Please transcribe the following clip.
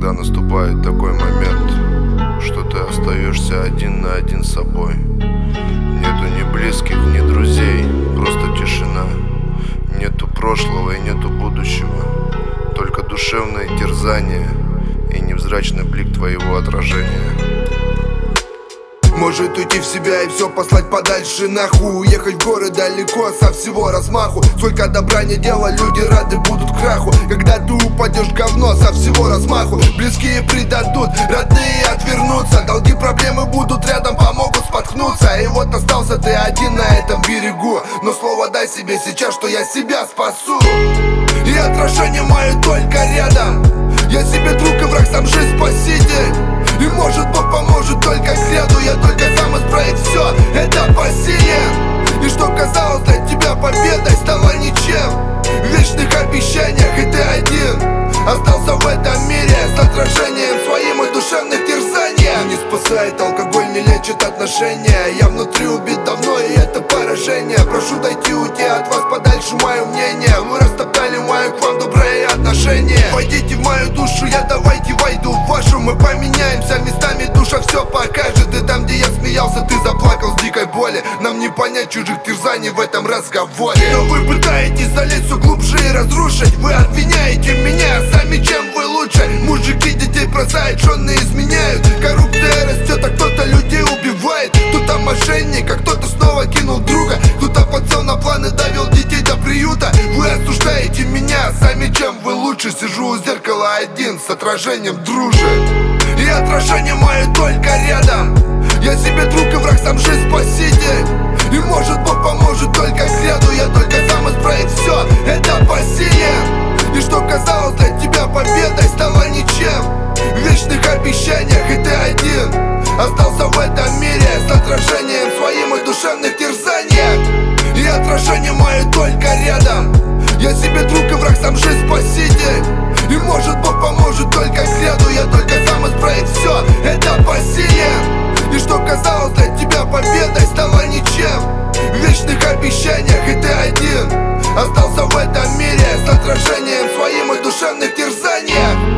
Когда наступает такой момент, что ты остаешься один на один с собой. Нету ни близких, ни друзей, просто тишина. Нету прошлого и нету будущего, только душевное терзание и невзрачный блик твоего отражения. Может уйти в себя и все послать подальше нахуй, уехать в горы далеко со всего размаху. Сколько добра не дело, люди рады будут краху. Когда ты упадешь в говно со всего размаху, близкие предадут, родные отвернутся. Долги, проблемы будут рядом, помогут споткнуться. И вот остался ты один на этом берегу, но слово дай себе сейчас, что я себя спасу. И отражение мое только рядом. Я себе друг и враг, сам жизнь спаситель. И может Бог поможет только к ряду. Я только сам исправить все, это по силе. И что казалось для тебя победой, стало ничем. В вечных обещаниях и ты один остался в этом мире с отражением своим и душевных терзаний. Не спасает алкоголь, не лечит отношения. Я внутри убит давно, и это поражение. Прошу дойти, уйти от вас подальше, мое мнение. Вы растоптали мое к вам доброе отношение. Войдите в мою душу, я давайте войду в вашу. Мы поменяемся местами, душа все покажет. И там, где я смеялся, ты заплакал с дикой боли. Нам не понять чужих терзаний в этом разговоре. Но вы пытаетесь залезть все глубже и разрушить. Вы обвиняете меня, сами чем вы лучше. Мужики детей бросают, жены изменяют. Коррупция растет, а кто-то людей убивает. Кто-то мошенник, а кто-то снова кинул друга. Кто-то подсел на планы, довел детей до приюта. Вы осуждаете меня, сами чем вы лучше. Сижу у зеркала один с отражением дружи. И отражение мое только рядом. Я себе друг и враг, сам жизнь спаситель. И может Бог поможет только к ряду. Я только сам исправить все, это по силе. И что казалось для тебя победой, стало ничем. В вечных обещаниях и ты один остался в этом мире с отражением своим и душевных терзаниях. И отражение мое только рядом. Я себе друг и враг, сам жизнь спаситель. И может Бог поможет только к ряду. Я только сам исправить все, это по силе. И что казалось для тебя победой, стало ничем. В вечных обещаниях и ты один остался в этом мире с отражением своим и душевных терзаниях.